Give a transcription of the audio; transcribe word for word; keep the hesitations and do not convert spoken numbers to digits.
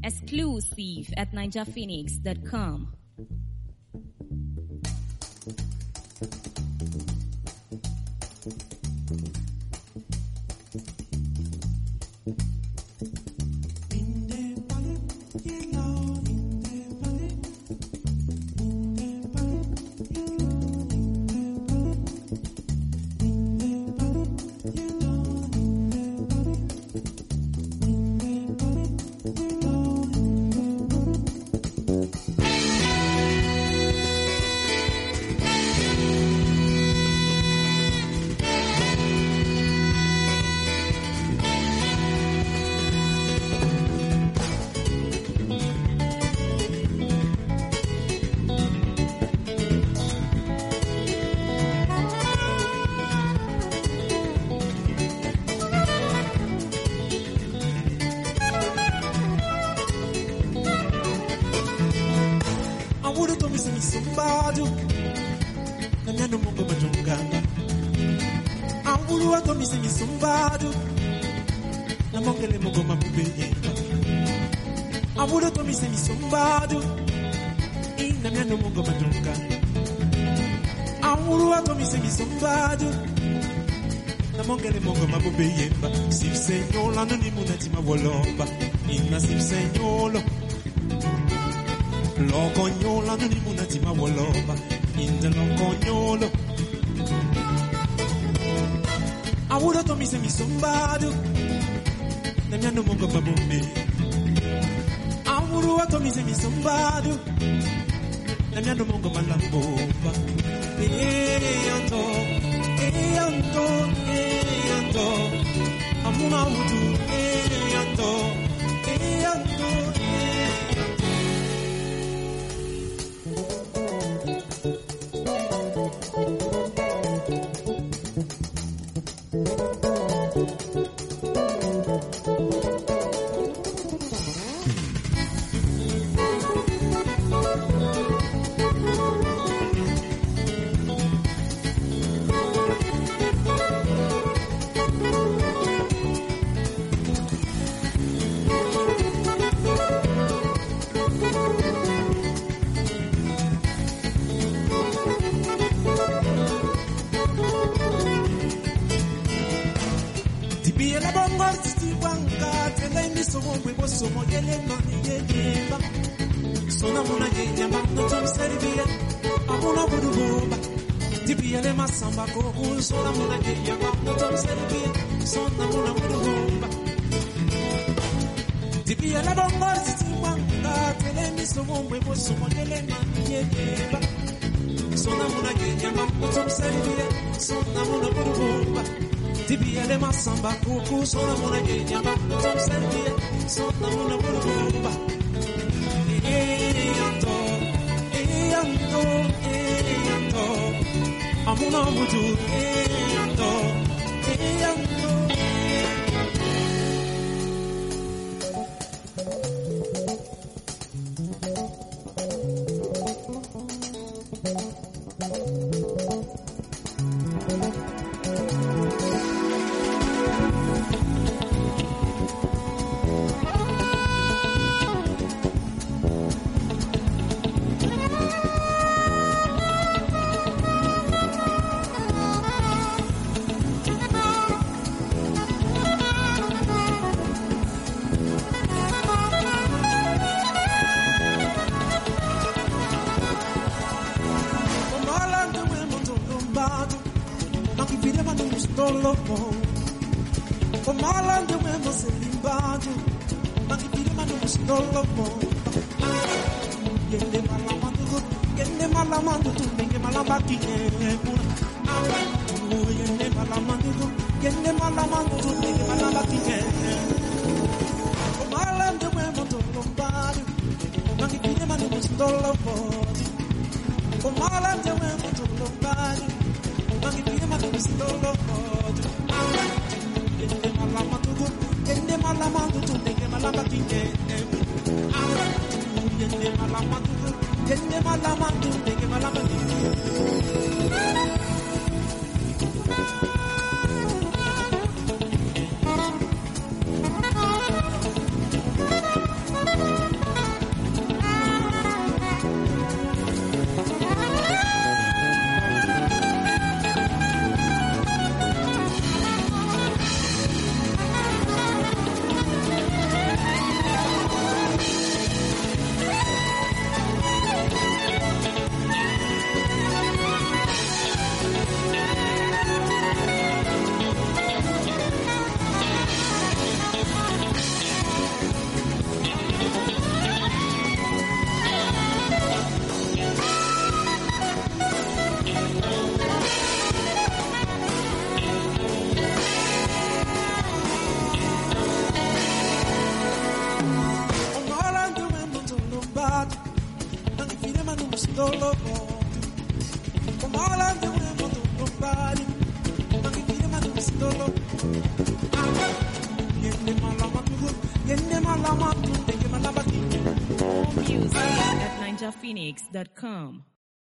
Exclusive at ninja phoenix dot com. Sip Señor, la nani munatima wolomba. Inna Sip Señor, lo coño, la nani munatima wolomba. Inna lo coño. I would have told me, say me somebody. Then you know mongo babumbi. I would have told me, say me somebody. Then you know mongo malamboba. Eh, anto, eh, anto, eh, anto. Amuna wudu, eh, anto, eh, anto, eh. Sono mona genya ba tom servie sono mona burbuba e anto e anto e anto amuna mutu e anto e anto More music at ninja phoenix dot com.